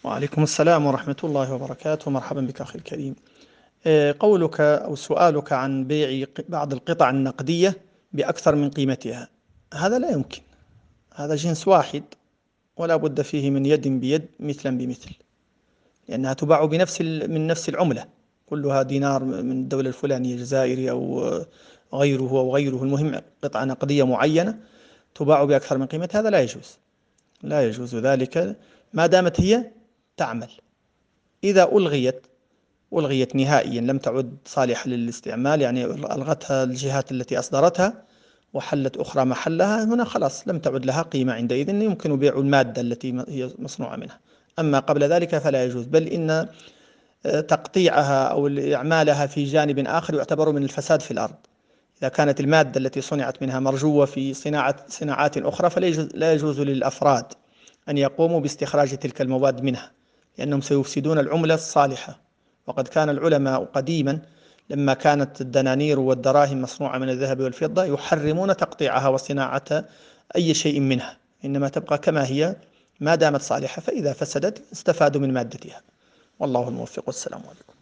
وعليكم السلام ورحمة الله وبركاته. مرحبا بك أخي الكريم. قولك أو سؤالك عن بيع بعض القطع النقدية بأكثر من قيمتها، هذا لا يمكن. هذا جنس واحد ولا بد فيه من يد بيد مثلا بمثل، لأنها تباع من نفس العملة، كلها دينار من الدولة الفلانية، جزائري أو غيره. المهم قطعة نقدية معينة تباع بأكثر من قيمة، هذا لا يجوز. لا يجوز ذلك ما دامت هي تعمل. إذا ألغيت نهائيا، لم تعد صالحة للاستعمال، يعني ألغتها الجهات التي أصدرتها وحلت أخرى محلها، هنا خلاص لم تعد لها قيمة، عندئذ يمكن بيع المادة التي هي مصنوعة منها. أما قبل ذلك فلا يجوز، بل إن تقطيعها أو إعمالها في جانب آخر يعتبر من الفساد في الأرض. إذا كانت المادة التي صنعت منها مرجوة في صناعات أخرى، لا يجوز للأفراد أن يقوموا باستخراج تلك المواد منها، لأنهم سيفسدون العملة الصالحة. وقد كان العلماء قديما لما كانت الدنانير والدراهم مصنوعة من الذهب والفضة يحرمون تقطيعها وصناعة أي شيء منها، إنما تبقى كما هي ما دامت صالحة، فإذا فسدت استفادوا من مادتها. والله الموفق، والسلام عليكم.